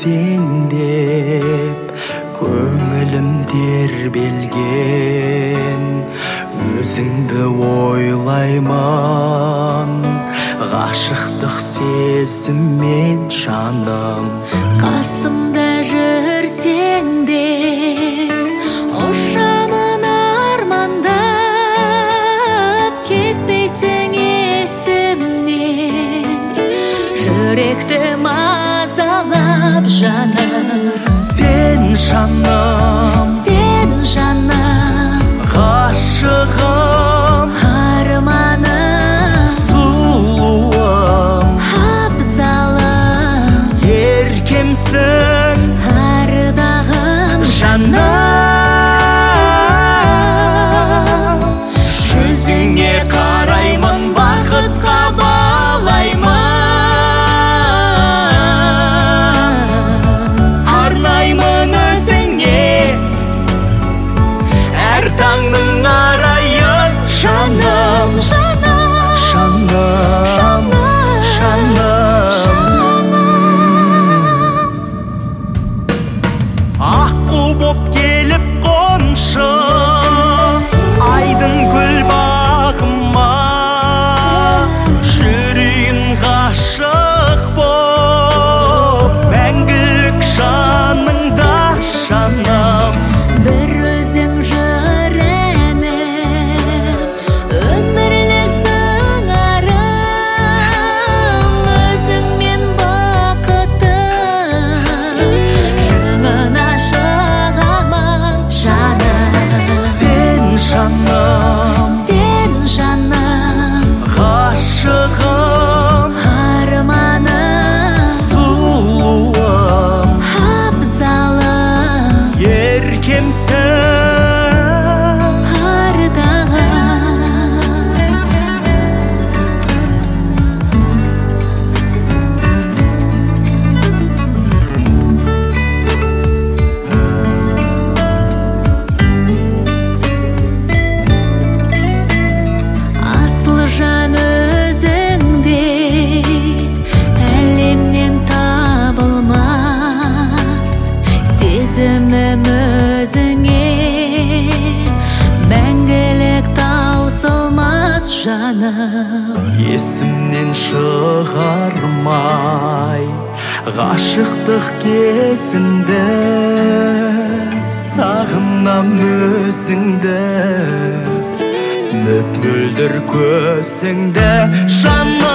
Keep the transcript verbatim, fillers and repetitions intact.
сен деп көңілім тербелген, өзіңді ойлаймын ғашықтық сезіммен жаным. Қасымда жүрсең де ұшамын армандап, кетпейсің есімнен, жүректі мазалап жаным. Сен жаным, сен жаным, ғашығым, арманым, сұлуым, абзалым, еркемсің, ардағым жаным. Жүзіңе қараймын, бақытқа балаймын, арнаймын өзіңе әр таңның арайын. Жаным, жаным, жаным, жаным. Аққу боп келіп қоншы айдын гүл бағыма, жүрейін ғашық боп мәңгілік жаныңда жаным. бір өзің жүреніп, өмірлік сыңарым, өзіңмен бақытым, шыңына шығамын жаным. Сен жаным, сен жаным, ғашығым, арманым, сұлуым, абзалым, еркемсің, асыл жан өзіңдей әлемнен табылмас, сезімім өзіңе мәңгілік таусылмас жаным. есімнен шығармай ғашықтық кезімді, сағынам өзіңді, мөп-мөлдір көзіңді жаным.